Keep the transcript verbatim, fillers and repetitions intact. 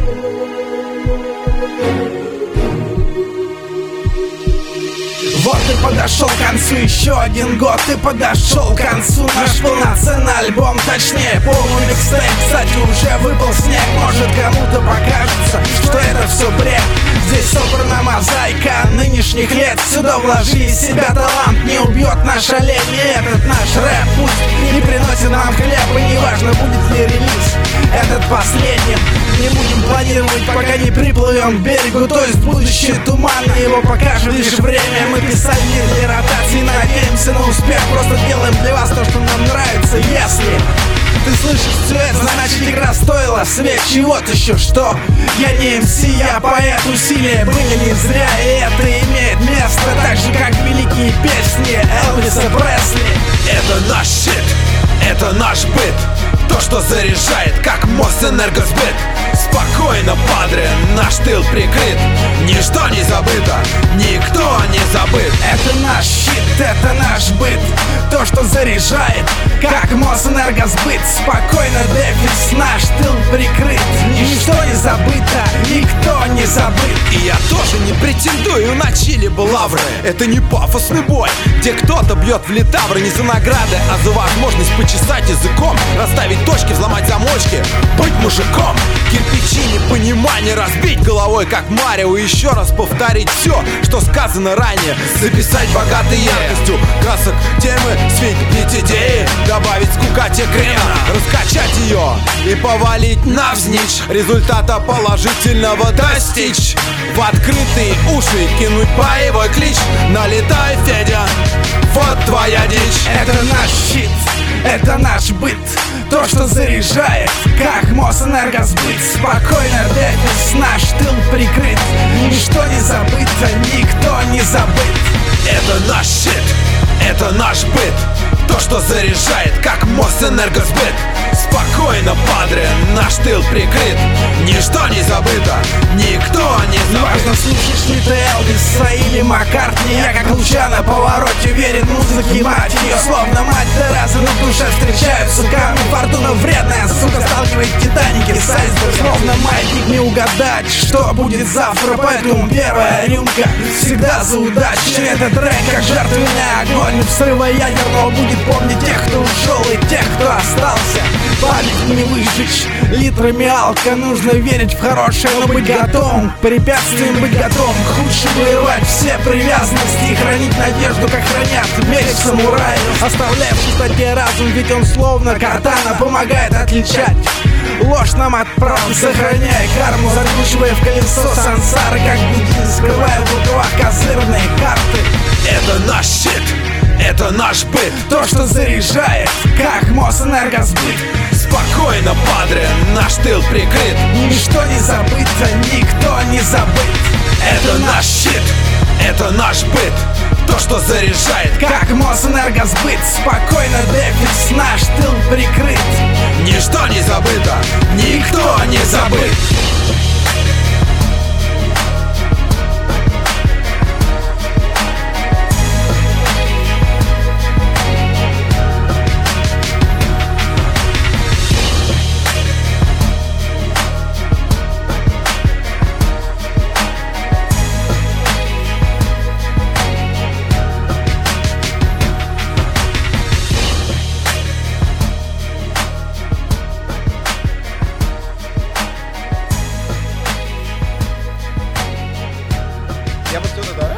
Вот и подошел к концу еще один год, и подошел к концу наш полноценный альбом, точнее полный микстейп. Кстати, уже выпал снег, может кому-то покажется, что это все бред. Здесь собрана мозаика нынешних лет, сюда вложили себя талант, не убьет наш олень. И этот наш рэп пусть не приносит нам хлеб, и неважно будет ли релиз этот последним. Не будем планировать, пока не приплывем к берегу, то есть будущее туманно, его покажет лишь время. Мы писали не для ротации, надеемся на успех, просто делаем для вас то, что нам нравится. Если ты слышишь все это, значит игра стоила свеч. И вот еще что, я не эм си, я поэт, усилия были не зря, и это имеет место, так же как великие песни Элвиса Пресли. Это наш щит, это наш быт, то, что заряжает, как Мосэнергосбыт. Спокойно, падре, наш тыл прикрыт, ничто не забыто, никто не забыт. Это наш щит, это наш быт, то, что заряжает, как Мосэнергосбыт. Спокойно, Дефис, наш тыл прикрыт, ничто не забыто, никто не забыт. И я тоже не претендую на чили-бы лавры, это не пафосный бой, где кто-то бьет в литавры не за награды, а за возможность почесать языком, расставить точки, взломать замочки, быть мужиком. Кирпичи непонимания разбить головой, как Марио, и еще раз повторить все, что сказано ранее. Записать богатой яркостью красок темы, светить идеи, добавить скукате крена, раскачать ее и повалить навзничь, результата положительного достичь. В открытые уши кинуть боевой клич, налетай, Федя, вот твоя дичь. Это наш щит, это наш быт, то, что заряжает, как Мосэнергосбыт. Спокойно, Дефис, наш тыл прикрыт, ничто не забыто, никто не забыт. Это наш щит, это наш быт, то, что заряжает, как Мосэнергосбыт. Спокойно, падре, наш тыл прикрыт, ничто не забыто, никто не забыт. Неважно, слушаешь ли ты Элвиса или Маккартни, я как луча на повороте верен музыке, мать ее словно мать Тереза, но в душе встречаются камни. Фортуна вредная, сука, сталкивает Титаники с айсбергом. Словно маятник не угадать, что будет завтра, поэтому первая рюмка всегда за удачу. Этот трек, как жертвенный огонь взрыва ядерного, будет помнить тех, кто ушел, и тех, кто остался. Память не выжечь литрами алка, нужно верить в хорошее, но быть готовым к препятствиям, быть готовым к худшему, вырывать все привязанности и хранить надежду, как хранят меч самурая, оставляя в чистоте разум, ведь он словно катана помогает отличать ложь нам от правды, сохраняя карму, закручивая в колесо сансары, как будто скрывая в рукавах козырные карты. Это наш щит, это наш быт, то, что заряжает, как Мосэнергосбыт. Спокойно, падре, наш тыл прикрыт, ничто не забыто, никто не забыт. Это наш щит, это наш быт, то, что заряжает, как Мосэнергосбыт. Спокойно, Дефис, наш тыл прикрыт, ничто не забыто, никто не забыт. Я вот сюда, да?